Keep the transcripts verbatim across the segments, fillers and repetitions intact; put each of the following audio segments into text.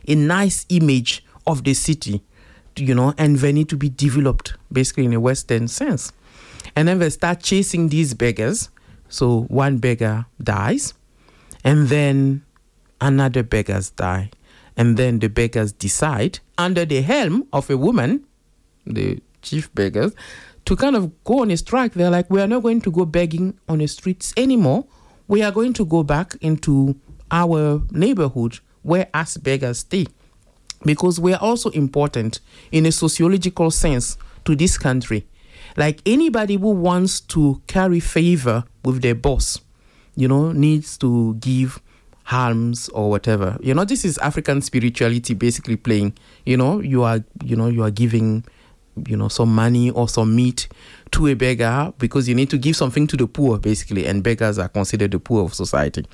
a nice image of the city, you know, and they need to be developed basically in a Western sense. And then they start chasing these beggars. So one beggar dies, and then another beggars die. And then the beggars decide, under the helm of a woman, the chief beggars, to kind of go on a strike. They're like, we are not going to go begging on the streets anymore. We are going to go back into our neighborhood where us beggars stay. Because we are also important in a sociological sense to this country. Like anybody who wants to carry favor with their boss, you know, needs to give alms or whatever. You know, this is African spirituality basically playing. You know, you are, you know, you are giving, you know, some money or some meat to a beggar because you need to give something to the poor, basically. And beggars are considered the poor of society.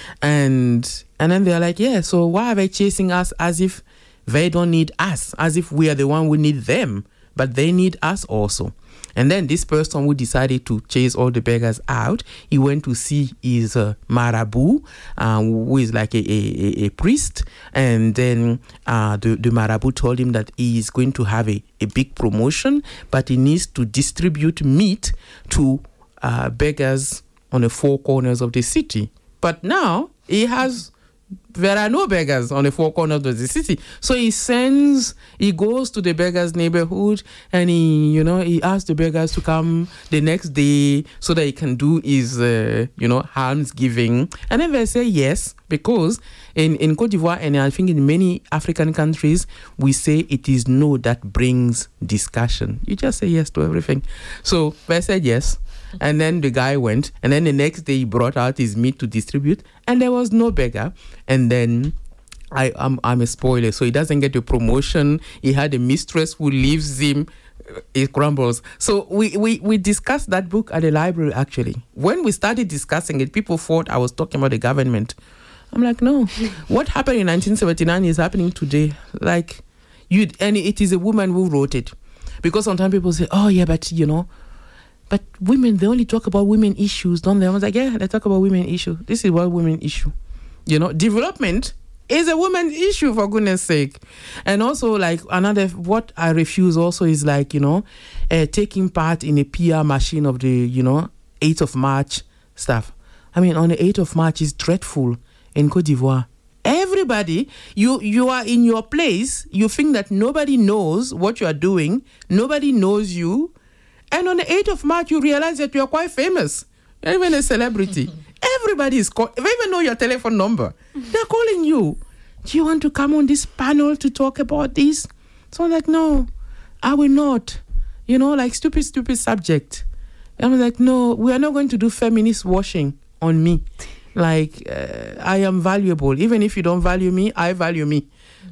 And and then they're like, yeah, so why are they chasing us as if they don't need us, as if we are the one who need them, but they need us also. And then this person who decided to chase all the beggars out, he went to see his uh, marabout, uh, who is like a, a, a priest. And then uh, the, the marabout told him that he is going to have a, a big promotion, but he needs to distribute meat to uh, beggars on the four corners of the city. But now he has... there are no beggars on the four corners of the city. So he sends, he goes to the beggars' neighborhood and he, you know, he asks the beggars to come the next day so that he can do his, uh, you know, alms giving. And then they say yes, because in, in Cote d'Ivoire and I think in many African countries, we say it is no that brings discussion. You just say yes to everything. So they said yes. And then the guy went, and then the next day he brought out his meat to distribute, and there was no beggar. And then I, I'm, I'm a spoiler, so he doesn't get a promotion. He had a mistress who leaves him. It crumbles. So we, we, we discussed that book at the library, actually. When we started discussing it, people thought I was talking about the government. I'm like, no. What happened in nineteen seventy-nine is happening today. Like, you, and it is a woman who wrote it. Because sometimes people say, oh, yeah, but, you know, but women, they only talk about women issues, don't they? I was like, yeah, they talk about women issue. This is what women issue. You know, development is a women's issue, for goodness sake. And also, like, another, what I refuse also is, like, you know, uh, taking part in a P R machine of the, you know, eighth of March stuff. I mean, on the eighth of March is dreadful in Cote d'Ivoire. Everybody, you you are in your place. You think that nobody knows what you are doing. Nobody knows you. And on the eighth of March, you realize that you are quite famous. You're even a celebrity. Everybody is calling. They even know your telephone number. They're calling you. Do you want to come on this panel to talk about this? So I'm like, no, I will not. You know, like stupid, stupid subject. And I'm like, no, we are not going to do feminist washing on me. Like, uh, I am valuable. Even if you don't value me, I value me.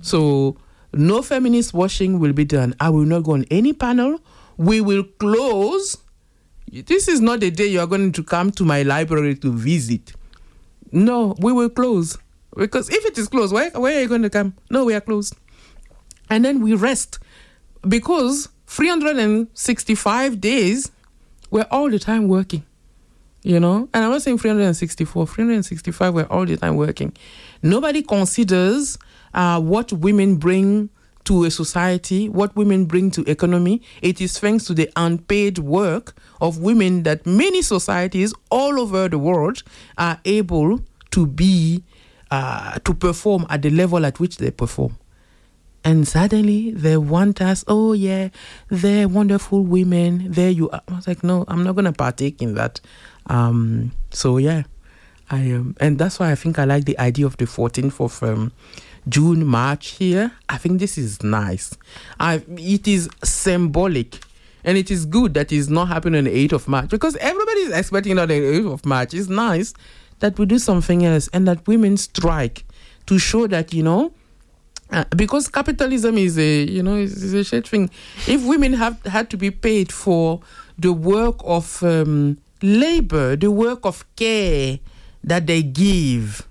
So no feminist washing will be done. I will not go on any panel. We will close. This is not the day you are going to come to my library to visit. No, we will close. Because if it is closed, where, where are you going to come? No, we are closed. And then we rest. Because three hundred sixty-five days, we're all the time working. You know? And I'm not saying three hundred sixty-four. three hundred sixty-five, we're all the time working. Nobody considers uh, what women bring to a society, what women bring to economy. It is thanks to the unpaid work of women that many societies all over the world are able to be, uh, to perform at the level at which they perform. And suddenly they want us, oh yeah, they're wonderful women, there you are. I was like, no, I'm not going to partake in that. Um, so yeah, I um, and that's why I think I like the idea of the fourteenth of um, June, March here. I think this is nice. I, it is symbolic. And it is good that it's not happening on the eighth of March. Because everybody is expecting on the eighth of March. It's nice that we do something else and that women strike to show that, you know, uh, because capitalism is a, you know, is, is a shit thing. If women have had to be paid for the work of um, labor, the work of care that they give,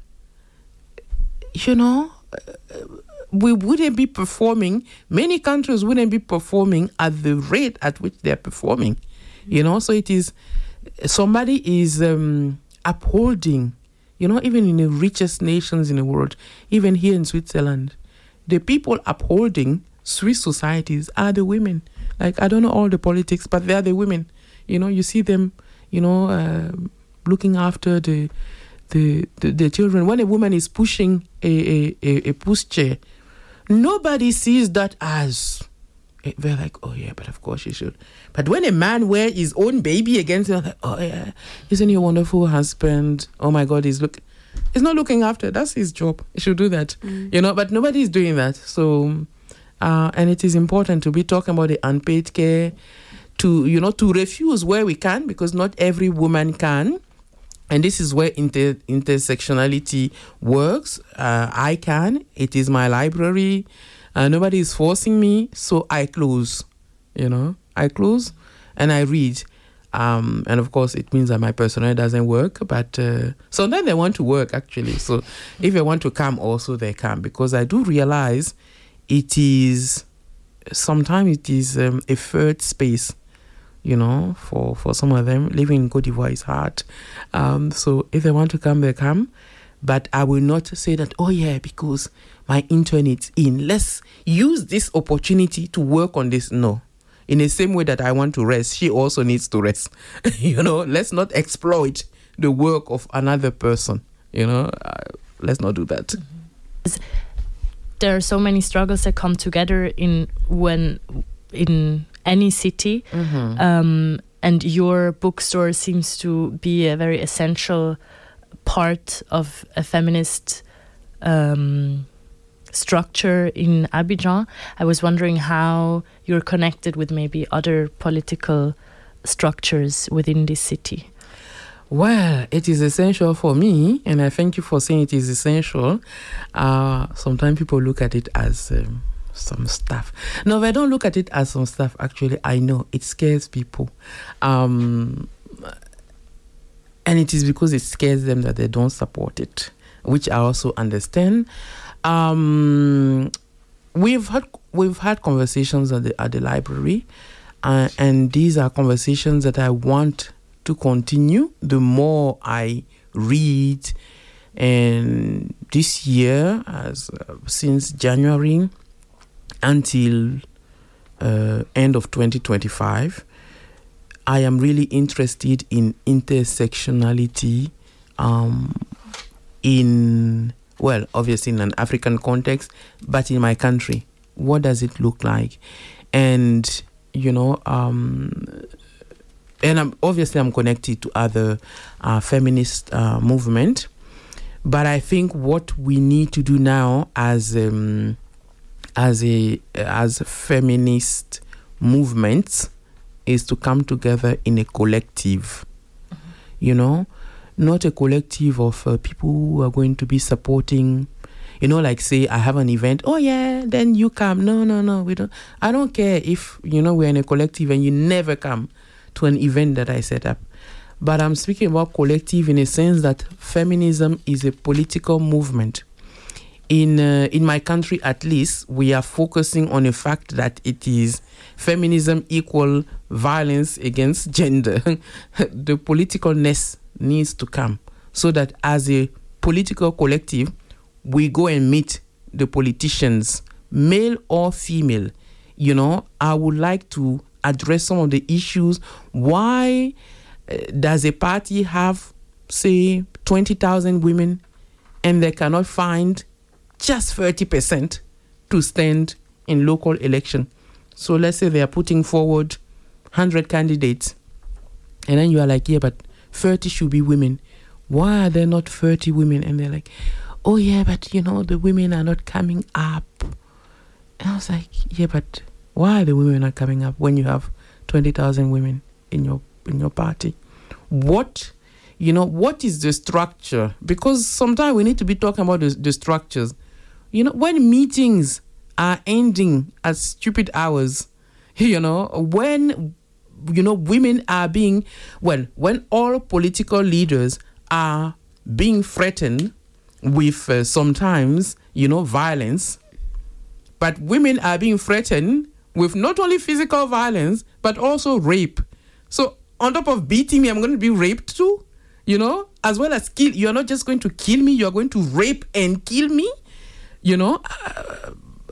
you know, we wouldn't be performing, many countries wouldn't be performing at the rate at which they're performing, you know. So it is, somebody is um, upholding, you know, even in the richest nations in the world, even here in Switzerland, the people upholding Swiss societies are the women. Like, I don't know all the politics, but they are the women. You know, you see them, you know, uh, looking after the, the the the children. When a woman is pushing a, a, a pushchair, nobody sees that as... They're like, oh yeah, but of course you should. But when a man wears his own baby against him, like, oh yeah, isn't he a wonderful husband? Oh my God, he's look, he's not looking after. That's his job. He should do that, mm. you know. But nobody is doing that. So, uh, and it is important to be talking about the unpaid care, to you know, to refuse where we can, because not every woman can. And this is where inter- intersectionality works. Uh, I can. It is my library. Uh, nobody is forcing me, so I close, you know. I close and I read. Um, and, of course, it means that my personnel doesn't work. But uh, sometimes they want to work, actually. So if they want to come also, they come. Because I do realize it is, sometimes it is um, a third space, you know, for, for some of them. Living in Côte d'Ivoire is hard. Um, so if they want to come, they come. But I will not say that, oh, yeah, because my intern is in. Let's use this opportunity to work on this. No. In the same way that I want to rest, she also needs to rest. you know, let's not exploit the work of another person. You know, uh, let's not do that. Mm-hmm. There are so many struggles that come together in when in any city. Mm-hmm. Um, and your bookstore seems to be a very essential part of a feminist um, structure in Abidjan. I was wondering how you're connected with maybe other political structures within this city. Well, it is essential for me, and I thank you for saying it is essential. Uh, sometimes people look at it as um, some stuff. No, they don't look at it as some stuff. Actually, I know it scares people. Um, And it is because it scares them that they don't support it, which I also understand. Um, we've had we've had conversations at the at the library, uh, and these are conversations that I want to continue. The more I read, and this year, as uh, since January until uh, end of twenty twenty-five. I am really interested in intersectionality um, in, well, obviously in an African context, but in my country. What does it look like? And, you know, um, and I'm, obviously I'm connected to other uh, feminist uh, movement, but I think what we need to do now as um, as a as feminist movements is to come together in a collective, mm-hmm. you know, not a collective of uh, people who are going to be supporting, you know, like say I have an event, oh yeah, then you come. No, no, no, we don't. I don't care if, you know, we're in a collective and you never come to an event that I set up. But I'm speaking about collective in a sense that feminism is a political movement. In uh, in my country, at least, we are focusing on the fact that it is feminism equal violence against gender. The politicalness needs to come so that as a political collective, we go and meet the politicians, male or female. You know, I would like to address some of the issues. Why uh, does a party have, say, twenty thousand women and they cannot find just thirty percent to stand in local election? So let's say they are putting forward one hundred candidates. And then you are like, yeah, but thirty should be women. Why are there not thirty women? And they're like, oh yeah, but you know, the women are not coming up. And I was like, yeah, but why are the women not coming up when you have twenty thousand women in your in your party? What, you know, what is the structure? Because sometimes we need to be talking about the, the structures. You know, when meetings are ending at stupid hours, you know, when, you know, women are being, well, when all political leaders are being threatened with uh, sometimes, you know, violence, but women are being threatened with not only physical violence, but also rape. So on top of beating me, I'm going to be raped too, you know, as well as kill. You're not just going to kill me, you're going to rape and kill me. You know, uh,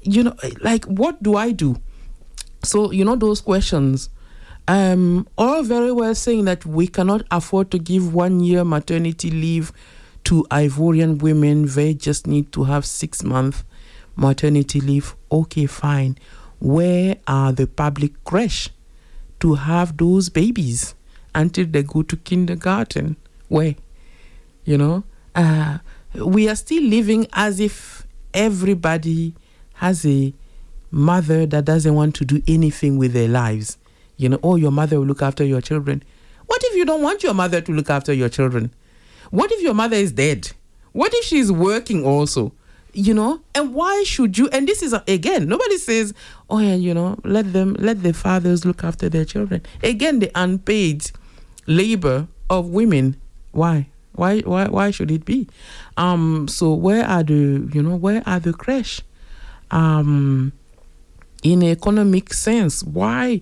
you know, like, what do I do? So, you know, those questions, um, all very well saying that we cannot afford to give one year maternity leave to Ivorian women. They just need to have six month maternity leave. Okay, fine. Where are the public creche to have those babies until they go to kindergarten? Where? You know, uh, we are still living as if everybody has a mother that doesn't want to do anything with their lives. You know, oh, your mother will look after your children. What if you don't want your mother to look after your children? What if your mother is dead? What if she's working also? You know, and why should you? And this is, a, again, nobody says, oh yeah, you know, let them, let the fathers look after their children. Again, the unpaid labor of women. Why? Why, why, why should it be? Um, so where are the, you know, where are the creche? Um, in an economic sense, why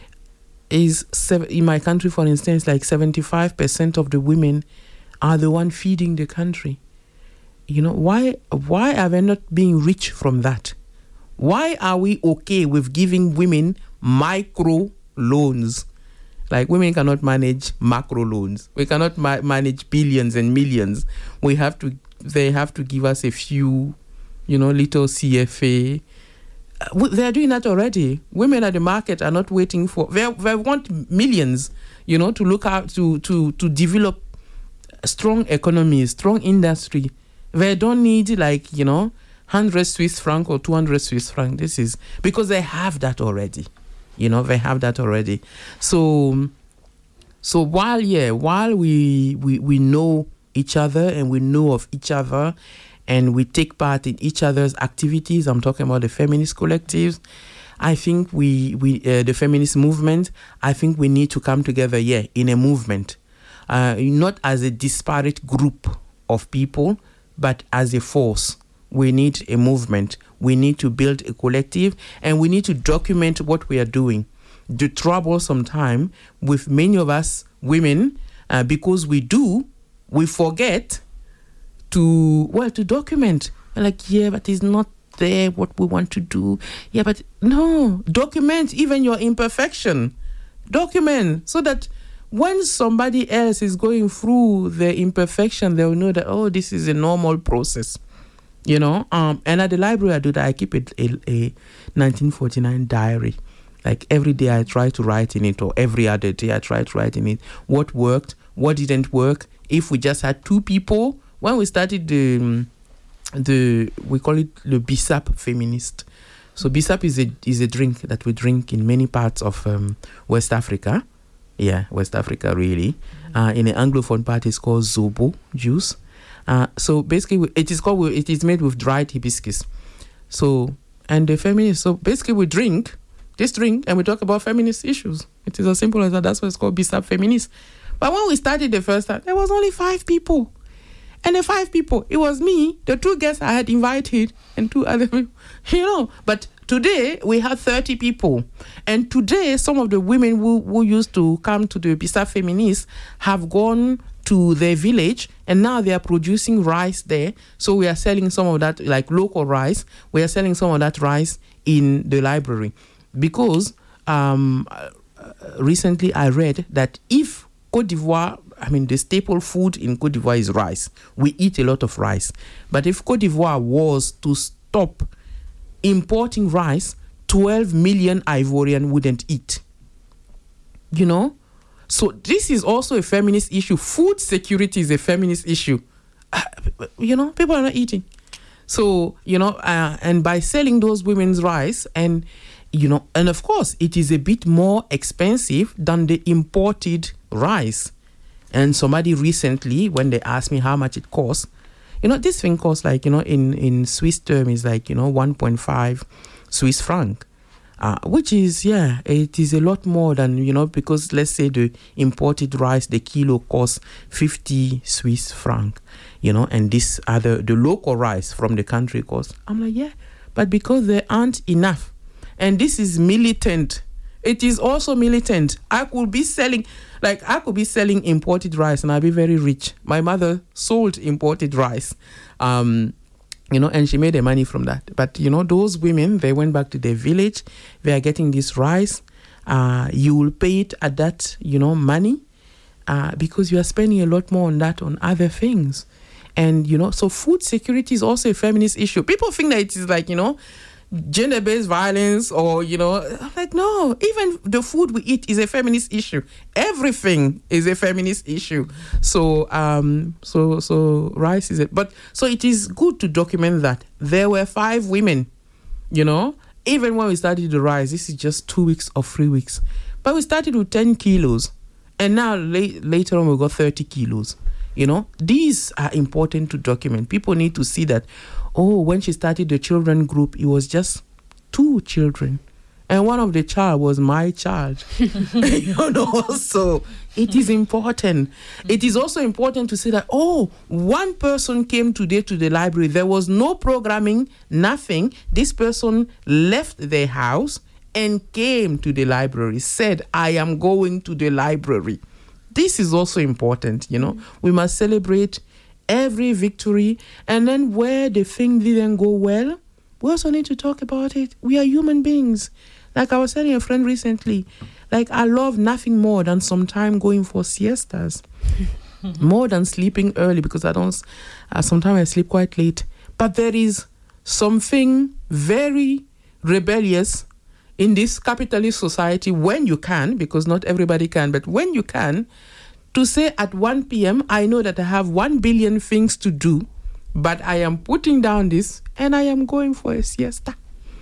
is, sev- in my country, for instance, like seventy-five percent of the women are the one feeding the country? You know, why, why are we not being rich from that? Why are we okay with giving women micro loans? Like, women cannot manage macro loans. We cannot ma- manage billions and millions. We have to, they have to give us a few, you know, little C F A. Uh, they are doing that already. Women at the market are not waiting for, they, they want millions, you know, to look out, to, to, to develop strong economies, strong industry. They don't need, like, you know, one hundred Swiss franc or two hundred Swiss franc. This is because they have that already. You know, they have that already. So, so while, yeah, while we, we, we know each other and we know of each other and we take part in each other's activities, I'm talking about the feminist collectives, I think we, we uh, the feminist movement, I think we need to come together, yeah, in a movement. Uh, not as a disparate group of people, but as a force. We need a movement. We need to build a collective, and we need to document what we are doing. The troublesome time with many of us women, uh, because we do, we forget to, well, to document. We're like, yeah, but it's not there what we want to do. Yeah, but no, document even your imperfection. Document so that when somebody else is going through the imperfection, they'll know that, oh, this is a normal process. You know, um, and at the library I do that. I keep it a, a nineteen forty-nine diary. Like, every day I try to write in it, or every other day I try to write in it what worked, what didn't work. If we just had two people, when we started the, the we call it the Bissap feminist. So Bissap is a is a drink that we drink in many parts of um, West Africa. Yeah, West Africa really. Mm-hmm. Uh, in the Anglophone part, it's called Zobo juice. Uh, so basically, it is called, it is made with dried hibiscus. So, and the feminists, so basically we drink this drink and we talk about feminist issues. It is as simple as that. That's why it's called Bissap Feminist. But when we started the first time, there was only five people. And the five people, it was me, the two guests I had invited, and two other people, you know. But today, we have thirty people. And today, some of the women who, who used to come to the Bissap Feminist have gone to their village, and now they are producing rice there. So we are selling some of that, like local rice. We are selling some of that rice in the library. Because um, recently I read that if Côte d'Ivoire, I mean, the staple food in Côte d'Ivoire is rice. We eat a lot of rice. But if Côte d'Ivoire was to stop importing rice, twelve million Ivorian wouldn't eat. You know? So this is also a feminist issue. Food security is a feminist issue. Uh, you know, people are not eating. So, you know, uh, and by selling those women's rice, and, you know, and of course, it is a bit more expensive than the imported rice. And somebody recently, when they asked me how much it costs, you know, this thing costs like, you know, in, in Swiss term is like, you know, one point five Swiss franc. Uh, which is, yeah, it is a lot more than, you know, because let's say the imported rice, the kilo costs fifty Swiss franc, you know, and this other, the local rice from the country costs. I'm like, yeah, but because there aren't enough. And this is militant. It is also militant. I could be selling, like, I could be selling imported rice and I'll be very rich. My mother sold imported rice. Um, you know, and she made the money from that. But, you know, those women, they went back to their village. They are getting this rice. Uh, you will pay it at that, you know, money uh, because you are spending a lot more on that on other things. And, you know, so food security is also a feminist issue. People think that it is like, you know, gender-based violence or, you know, I'm like, no, even the food we eat is a feminist issue. Everything is a feminist issue. So, um, so, so rice is it. But so it is good to document that. There were five women, you know, even when we started the rice, this is just two weeks or three weeks. But we started with ten kilos. And now la- later on we got thirty kilos. You know, these are important to document. People need to see that, oh, when she started the children group, it was just two children. And one of the child was my child. You know, so it is important. It is also important to say that, oh, one person came today to the library. There was no programming, nothing. This person left their house and came to the library, said, I am going to the library. This is also important, you know. Mm-hmm. We must celebrate every victory. And then where the thing didn't go well, we also need to talk about it. We are human beings. Like I was telling a friend recently, like I love nothing more than some time going for siestas. More than sleeping early because I don't, uh, sometimes I sleep quite late. But there is something very rebellious in this capitalist society when you can, because not everybody can, but when you can, to say at one p.m., I know that I have one billion things to do, but I am putting down this and I am going for a siesta.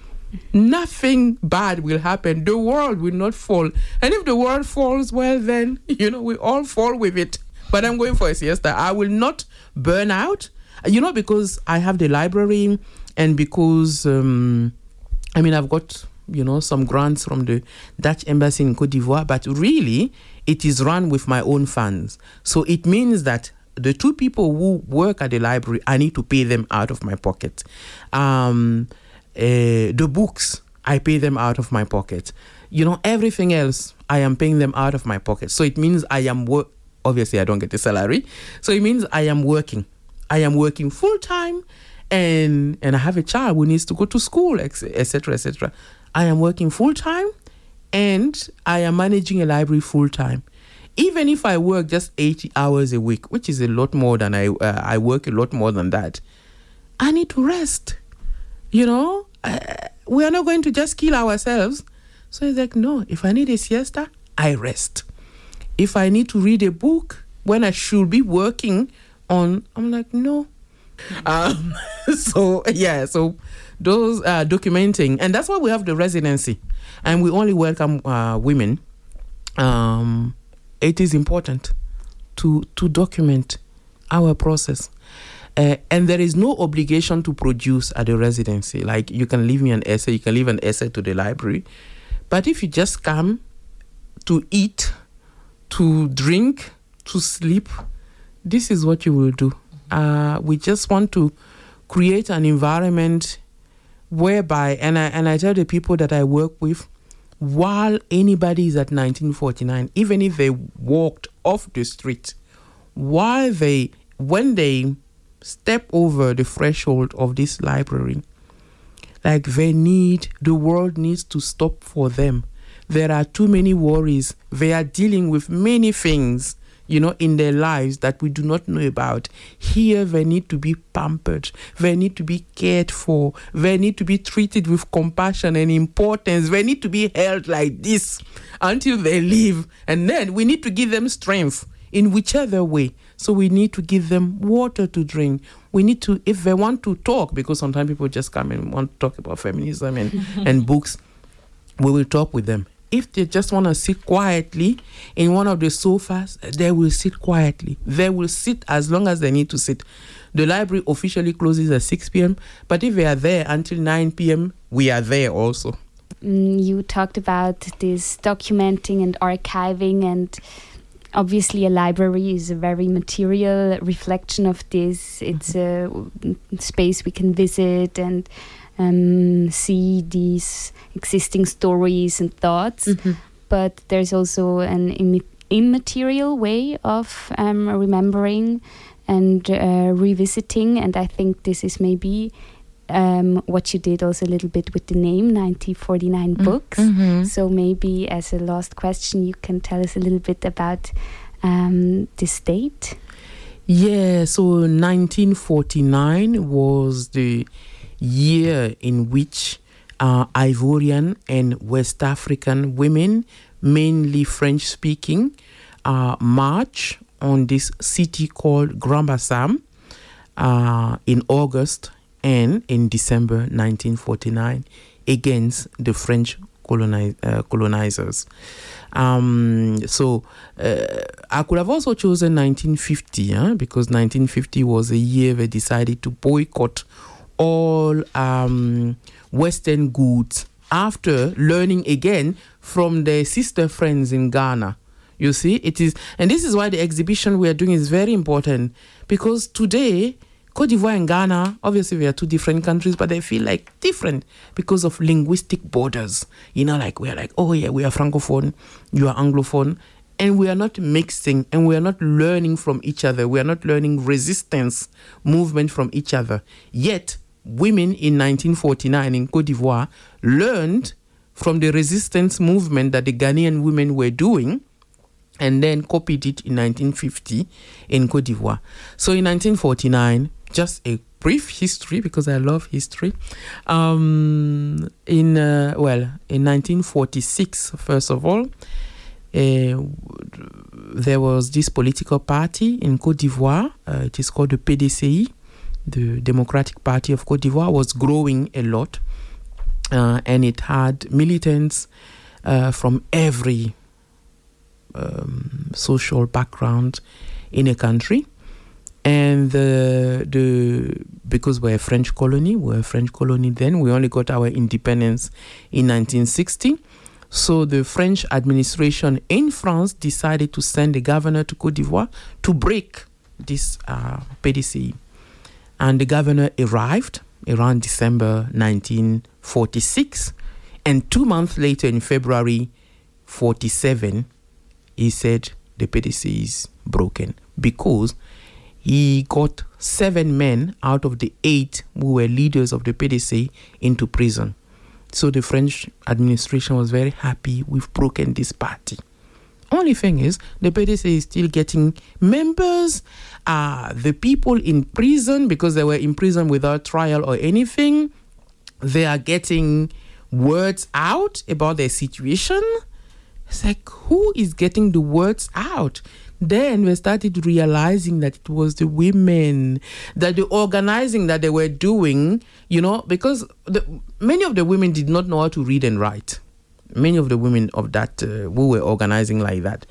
Nothing bad will happen. The world will not fall. And if the world falls, well, then, you know, we all fall with it. But I'm going for a siesta. I will not burn out, you know, because I have the library and because, um, I mean, I've got, you know, some grants from the Dutch embassy in Côte d'Ivoire, but really it is run with my own funds. So it means that the two people who work at the library, I need to pay them out of my pocket. Um, uh, the books, I pay them out of my pocket. You know, everything else, I am paying them out of my pocket. So it means I am work. Obviously, I don't get a salary. So it means I am working. I am working full time, and and I have a child who needs to go to school, et cetera, et cetera. I am working full time, and I am managing a library full time. Even if I work just eighty hours a week, which is a lot more than I uh, I work a lot more than that, I need to rest. You know, uh, we are not going to just kill ourselves. So it's like, no, if I need a siesta, I rest. If I need to read a book when I should be working on, I'm like, no. Um, so, yeah, so those are documenting. And that's why we have the residency. And we only welcome uh, women. Um, it is important to, to document our process. Uh, and there is no obligation to produce at the residency. Like, you can leave me an essay, you can leave an essay to the library. But if you just come to eat, to drink, to sleep, this is what you will do. Uh, we just want to create an environment whereby, and I, and I tell the people that I work with, while anybody is at nineteen forty-nine, even if they walked off the street, while they, when they step over the threshold of this library, like they need, the world needs to stop for them. There are too many worries. They are dealing with many things, you know, in their lives that we do not know about. Here, they need to be pampered. They need to be cared for. They need to be treated with compassion and importance. They need to be held like this until they leave. And then we need to give them strength in whichever way. So we need to give them water to drink. We need to, if they want to talk, because sometimes people just come and want to talk about feminism and, and books, we will talk with them. If they just want to sit quietly in one of the sofas, they will sit quietly. They will sit as long as they need to sit. The library officially closes at six p.m., but if they are there until nine p.m., we are there also. Mm, you talked about this documenting and archiving, and obviously a library is a very material reflection of this. It's a space we can visit and um, see these existing stories and thoughts. Mm-hmm. But there's also an Im- immaterial way of um, remembering and uh, revisiting. And I think this is maybe um, what you did also a little bit with the name nineteen forty-nine Mm. Books. Mhm. So maybe as a last question, you can tell us a little bit about um, this date. Yeah, so nineteen forty-nine was the year in which uh, Ivorian and West African women, mainly French-speaking, uh, march on this city called Grand-Bassam uh, in August and in December nineteen forty-nine against the French colonize, uh, colonizers. Um, so uh, I could have also chosen nineteen fifty, huh? Because nineteen fifty was a year they decided to boycott all um, Western goods after learning again from their sister friends in Ghana. You see, it is, and this is why the exhibition we are doing is very important, because today, Côte d'Ivoire and Ghana, obviously we are two different countries, but they feel like different because of linguistic borders. You know, like we're like, oh yeah, we are Francophone, you are Anglophone, and we are not mixing and we are not learning from each other. We are not learning resistance movement from each other. Yet, women in nineteen forty-nine in Côte d'Ivoire learned from the resistance movement that the Ghanaian women were doing, and then copied it in nineteen fifty in Côte d'Ivoire. So in nineteen forty-nine, just a brief history, because I love history. Um, in uh, well, in nineteen forty-six, first of all, uh, there was this political party in Côte d'Ivoire. Uh, it is called the P D C I, the Democratic Party of Côte d'Ivoire, was growing a lot, uh, and it had militants uh, from every Um, social background in a country. And the the because we're a French colony, we're a French colony then, we only got our independence in nineteen sixty. So the French administration in France decided to send a governor to Côte d'Ivoire to break this uh, P D C I. And the governor arrived around December nineteen forty-six. And two months later, in February forty-seven, he said the P D C I is broken, because he got seven men out of the eight who were leaders of the P D C I into prison. So the French administration was very happy, we've broken this party. Only thing is, the P D C I is still getting members. Uh, the people in prison, because they were in prison without trial or anything, they are getting words out about their situation. It's like, who is getting the words out? Then we started realizing that it was the women, that the organizing that they were doing, you know, because the, many of the women did not know how to read and write. Many of the women of that, uh, who were organizing like that.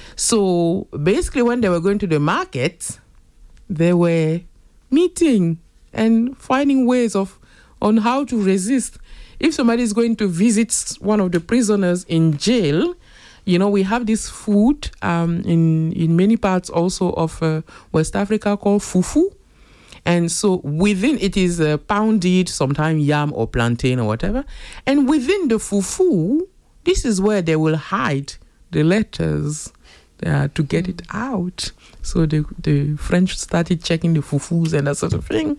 So basically when they were going to the market, they were meeting and finding ways of on how to resist. If somebody is going to visit one of the prisoners in jail, you know, we have this food um, in, in many parts also of uh, West Africa called fufu. And so within it is uh, pounded, sometimes yam or plantain or whatever. And within the fufu, this is where they will hide the letters uh, to get it out. So the, the French started checking the fufus and that sort of thing.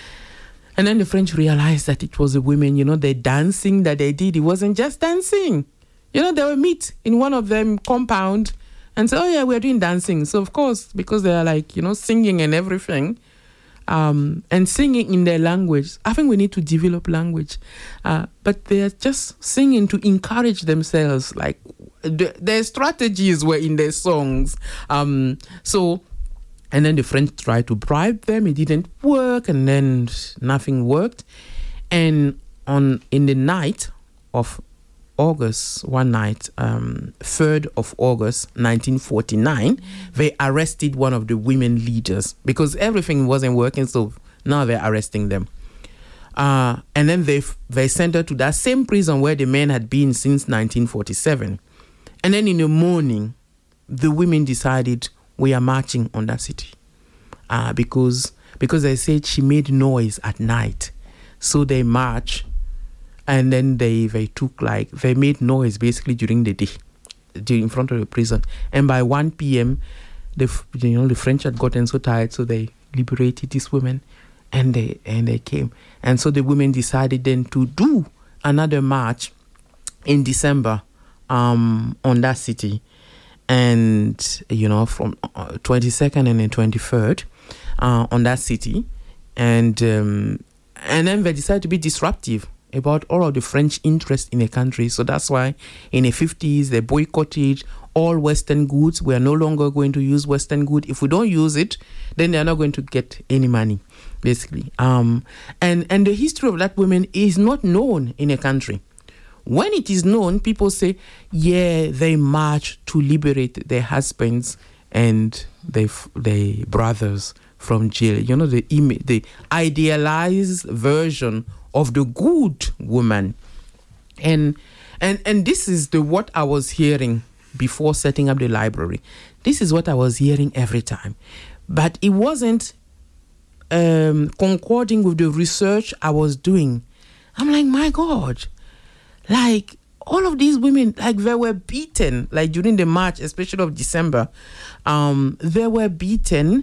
And then the French realized that it was the women, you know, the dancing that they did. It wasn't just dancing. You know, they will meet in one of them compound and say, oh yeah, we're doing dancing. So of course, because they are like, you know, singing and everything, um, and singing in their language. I think we need to develop language. Uh, but they are just singing to encourage themselves. Like the, their strategies were in their songs. Um, so, and then the French tried to bribe them. It didn't work. And then nothing worked. And on in the night of August, one night, um, third of August, nineteen forty-nine, they arrested one of the women leaders because everything wasn't working. So now they're arresting them. Uh, and then they they sent her to that same prison where the men had been since nineteen forty-seven. And then in the morning, the women decided, we are marching on that city. Uh, because, because they said she made noise at night. So they marched. And then they, they took like, they made noise basically during the day, in front of the prison. And by one p.m., the you know the French had gotten so tired, so they liberated these women, and they and they came, and so the women decided then to do another march in December um, on that city, and you know from uh, twenty-second and then twenty-third uh, on that city, and um, and then they decided to be disruptive about all of the French interest in the country. So that's why in the fifties they boycotted all Western goods. We are no longer going to use Western good. If we don't use it, then they are not going to get any money, basically. Um, and, and the history of that woman is not known in a country. When it is known, people say, yeah, they marched to liberate their husbands and their, their brothers from jail. You know, the, ima- the idealized version of the good woman. And, and, and this is the what I was hearing before setting up the library. This is what I was hearing every time. But it wasn't um, concording with the research I was doing. I'm like, my God, like all of these women, like they were beaten, like during the march, especially of December, um, they were beaten.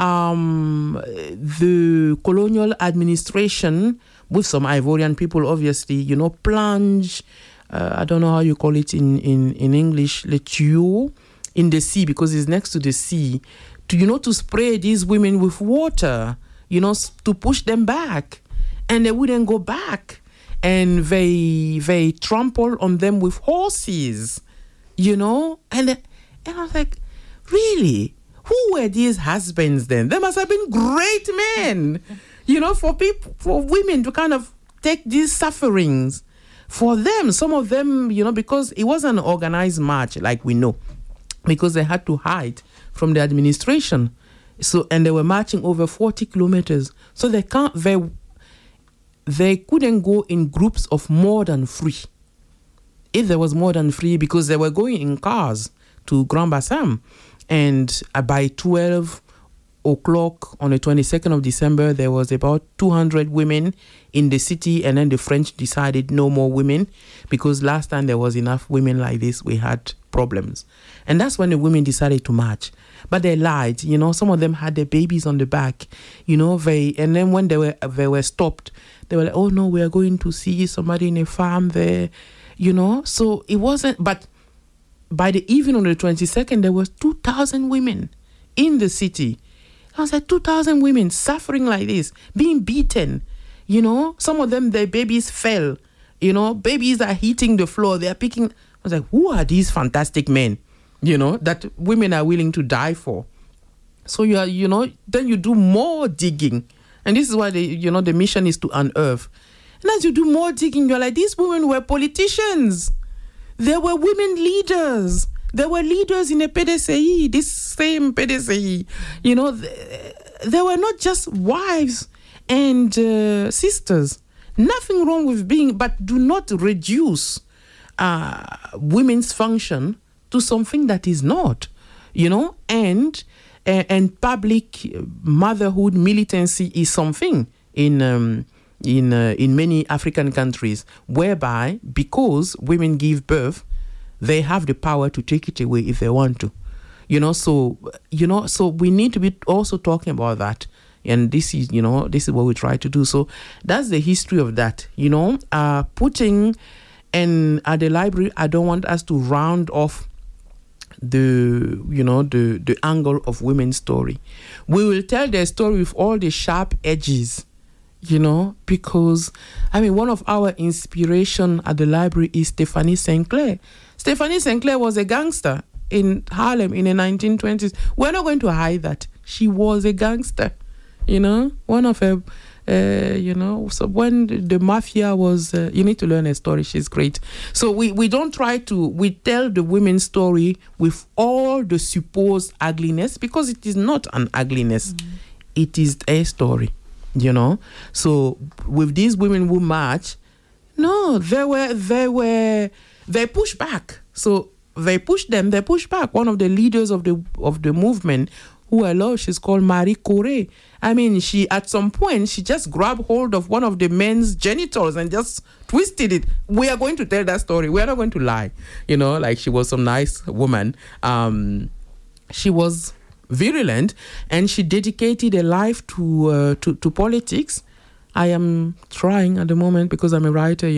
Um, the colonial administration, with some Ivorian people, obviously, you know, plunge, Uh, I don't know how you call it in, in, in English, le tuyau in the sea, because it's next to the sea, to, you know, to spray these women with water, you know, to push them back. And they wouldn't go back. And they they trample on them with horses, you know. And, and I was like, really? Who were these husbands then? They must have been great men, you know, for people, for women to kind of take these sufferings. For them, some of them, you know, because it wasn't an organized march like we know, because they had to hide from the administration. So, and they were marching over forty kilometers. So they can't, they, they couldn't go in groups of more than three. If there was more than three, because they were going in cars to Grand Bassam. And uh, by twelve o'clock on the twenty-second of December, there was about two hundred women in the city, and then the French decided no more women, because last time there was enough women like this, we had problems. And that's when the women decided to march. But they lied, you know, some of them had their babies on the back, you know, they, and then when they were they were stopped, they were like, oh no, we are going to see somebody in a farm there, you know. So it wasn't, but by the evening on the twenty-second, there was two thousand women in the city. I was like, two thousand women suffering like this, being beaten, you know. Some of them, their babies fell, you know. Babies are hitting the floor. They are picking. I was like, who are these fantastic men, you know, that women are willing to die for? So, you are, you know, then you do more digging. And this is why, the, you know, the mission is to unearth. And as you do more digging, you're like, these women were politicians. They were women leaders. There were leaders in the P D C I, this same P D C I. You know, they, they were not just wives and uh, sisters. Nothing wrong with being, but do not reduce uh, women's function to something that is not, you know, and uh, and public motherhood militancy is something in um, in uh, in many African countries, whereby because women give birth, they have the power to take it away if they want to, you know. So, you know, so we need to be also talking about that. And this is, you know, this is what we try to do. So that's the history of that, you know, uh, putting, and at the library, I don't want us to round off the, you know, the, the angle of women's story. We will tell their story with all the sharp edges, you know, because, I mean, one of our inspiration at the library is Stephanie Sinclair. Stephanie Sinclair was a gangster in Harlem in the nineteen twenties. We're not going to hide that. She was a gangster, you know, one of her, uh, you know, so when the mafia was, uh, you need to learn her story. She's great. So we, we don't try to, we tell the women's story with all the supposed ugliness, because it is not an ugliness. Mm. It is a story, you know. So with these women who march, no, they were, they were, they push back. So they push them, they push back. One of the leaders of the of the movement, who I love, she's called Marie Corée. I mean, she, at some point, she just grabbed hold of one of the men's genitals and just twisted it. We are going to tell that story. We are not going to lie. You know, like she was some nice woman. Um, she was virulent, and she dedicated her life to uh, to, to politics. I am trying at the moment, because I'm a writer,